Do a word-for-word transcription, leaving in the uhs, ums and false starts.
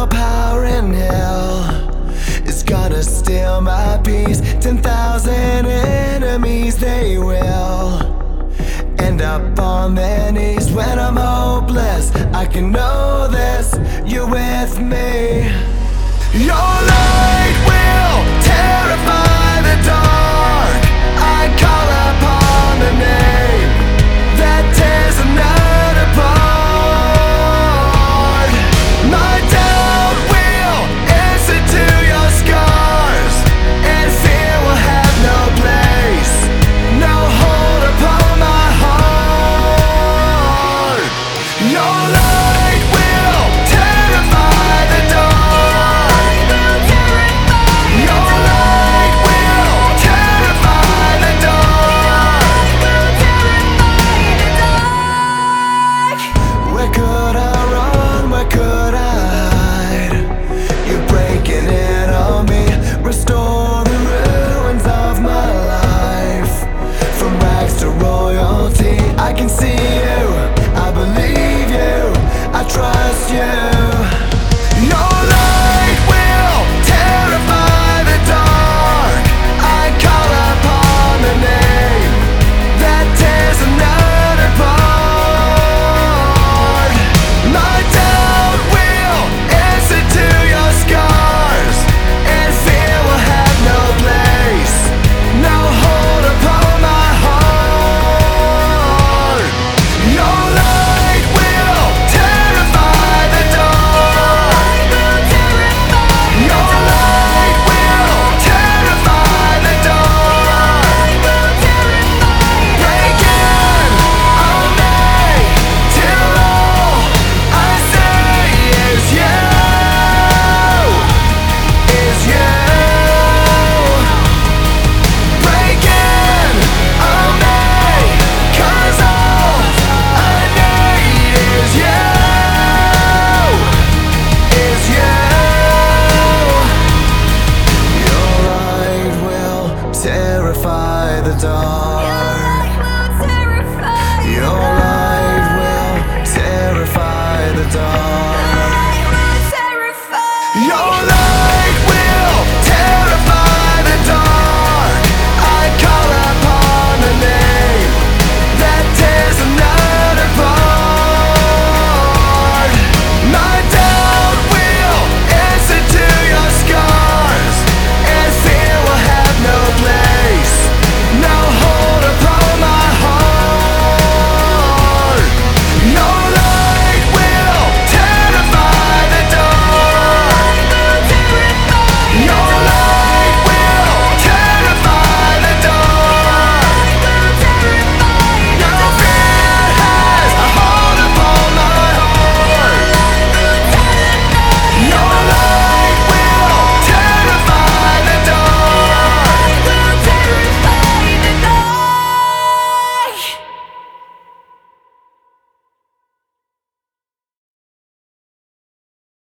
overpowering hell is gonna steal my peace. Ten thousand enemies, they will end up on their knees. When I'm hopeless, I can know this, you're with me. Your light will terrify the dark. I call upon the name that tears the night apart. My doubt will answer to your scars, and fear will have no place, no hold upon my heart. Your light will terrify the dark. Your light will terrify the dark. Where could I run? Where could I hide? You're breaking in on me. Restore the ruins of my life. From rags to royalty, I can see you, I believe you, I trust you.